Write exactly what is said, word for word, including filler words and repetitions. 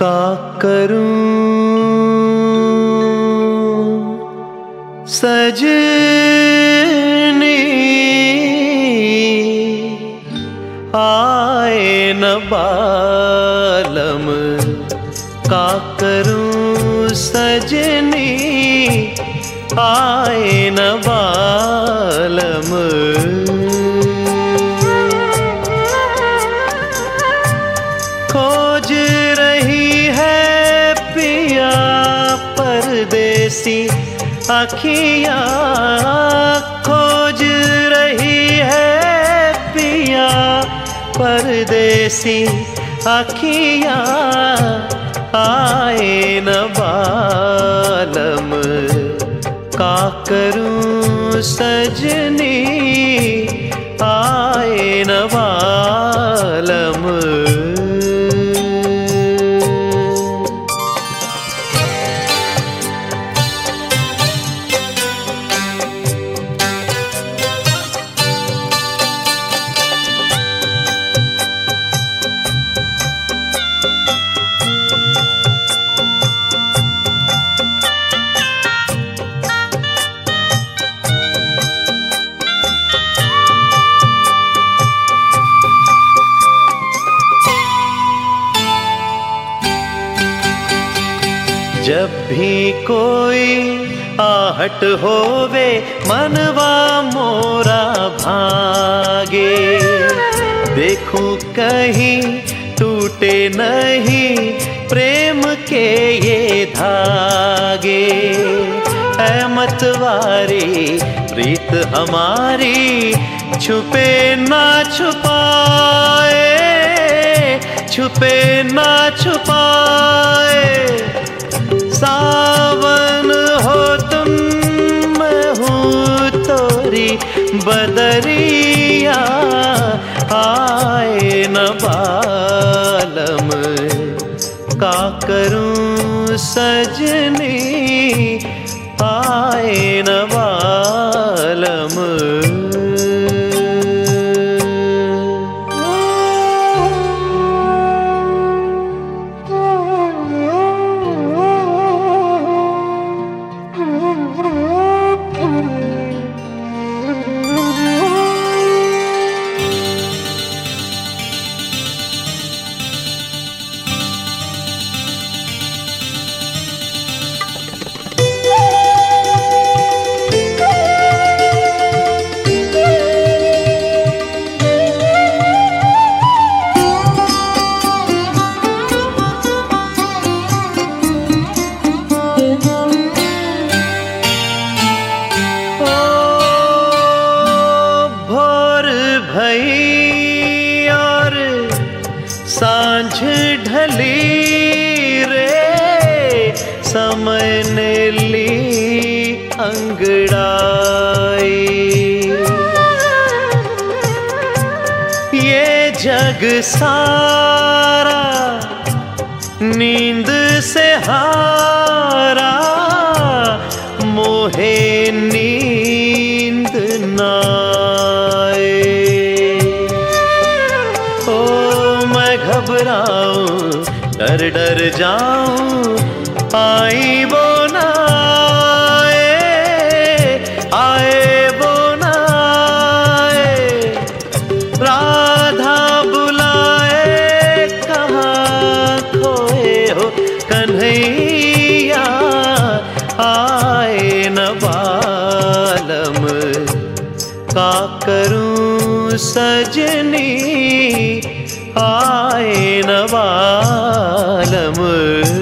का करूं सजनी आए न बालम, का करूं सजनी आए न बालम। खोज रही है पिया परदेसी अखियाँ, खोज रही है पिया परदेसी अखियाँ आए न बालम, का करूं सजनी आए न बालम। जब भी कोई आहट होवे मनवा मोरा भागे, देखूं कहीं टूटे नहीं प्रेम के ये धागे। है मतवारी प्रीत हमारी छुपे ना छुपाए, छुपे ना छुपाए। सावन हो तुम मैं हूँ तोरी बदरिया आए न बालम, का करूं सजनी आए न बालम। भई और सांझ ढली रे, समय ने ली अंगड़ाई। ये जग सारा नींद से हारा, मोहे नींद ना घबराऊं डर डर जाऊं आई वो ना आए, आए वो ना आए। राधा बुलाए कहाँ खोए हो कन्हैया आए न बालम, का करूं सजनी आए न बालम।